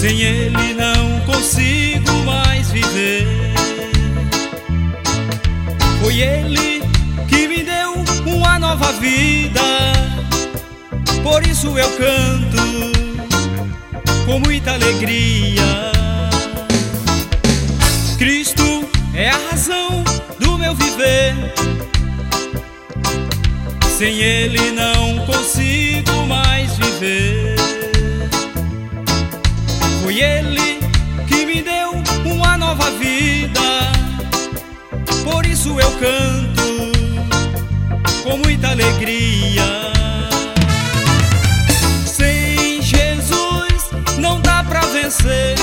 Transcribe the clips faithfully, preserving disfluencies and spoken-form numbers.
Sem Ele não consigo mais viver. Foi Ele que me deu uma nova vida, por isso eu canto com muita alegria. Cristo é a razão do meu viver. Sem Ele não consigo mais viver. Foi Ele que me deu uma nova vida, por isso eu canto com muita alegria. Sem Jesus não dá pra vencer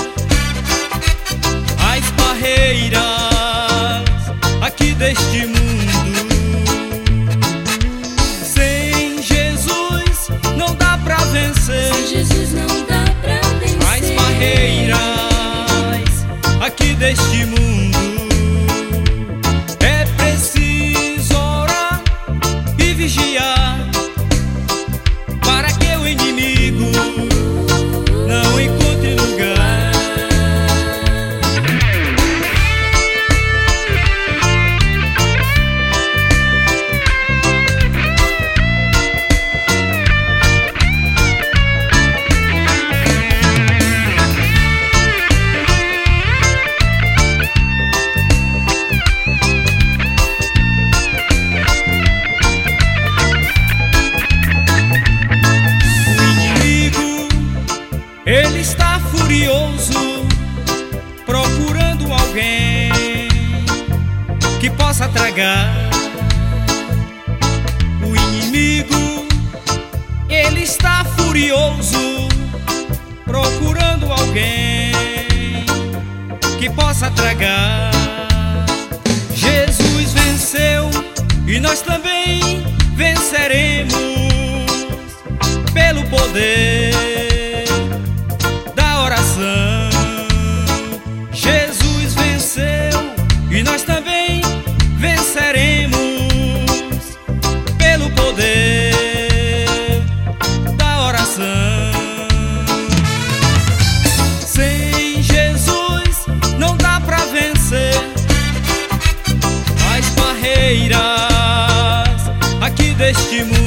as barreiras aqui deste mundo. Sem Jesus não dá pra vencer. Sem Jesus não dá pra vencer as barreiras aqui deste mundo. É preciso orar e vigiar para que o inimigo não encontre lugar. Ele está furioso, procurando alguém que possa tragar. O inimigo, ele está furioso, procurando alguém que possa tragar. Jesus venceu e nós também venceremos pelo poder da oração. Jesus venceu e nós também venceremos pelo poder da oração. Sem Jesus não dá pra vencer as barreiras aqui deste mundo.